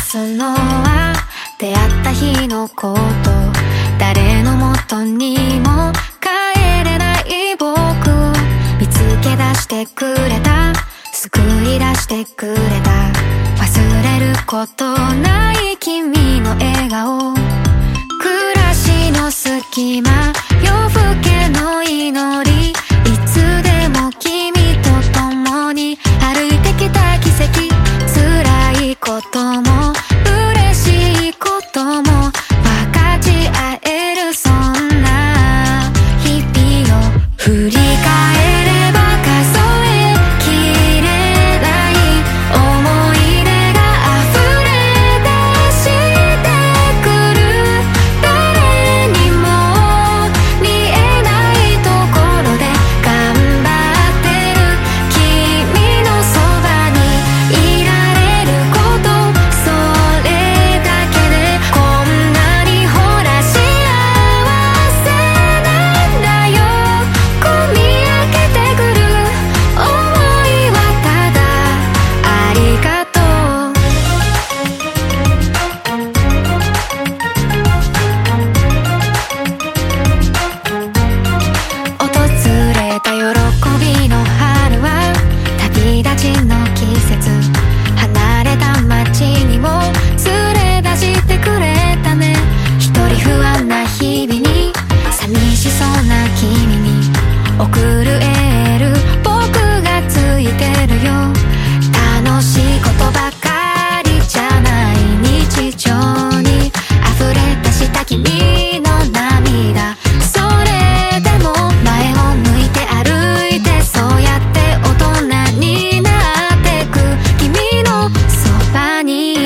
すのは出会った日のこと。誰のもとにも帰れない僕を見つけ出してくれた、救い出してくれた。忘れることない君の笑顔。暮らしの隙間、夜更けの祈り。いつでも君と共に歩いてきた奇跡。辛いことも嬉しいことも分かち合える、そんな日々を振り返れば数えきれない思い出が溢れ出してくる。誰にも見えないところで頑張ってる君のそばにいられること、それだけでこんなにほら幸せなんだよ。込み上げてくる想いはただありがとう。訪れた喜びの春は旅立ちの季節。離れた街にも連れ出してくれたね。一人不安な日々に寂しそうな君に送るエール、僕がついてるよ。楽しいことばかりじゃない日常に溢れ出した君の涙。それでも前を向いて歩いて、そうやって大人になってく君のそばに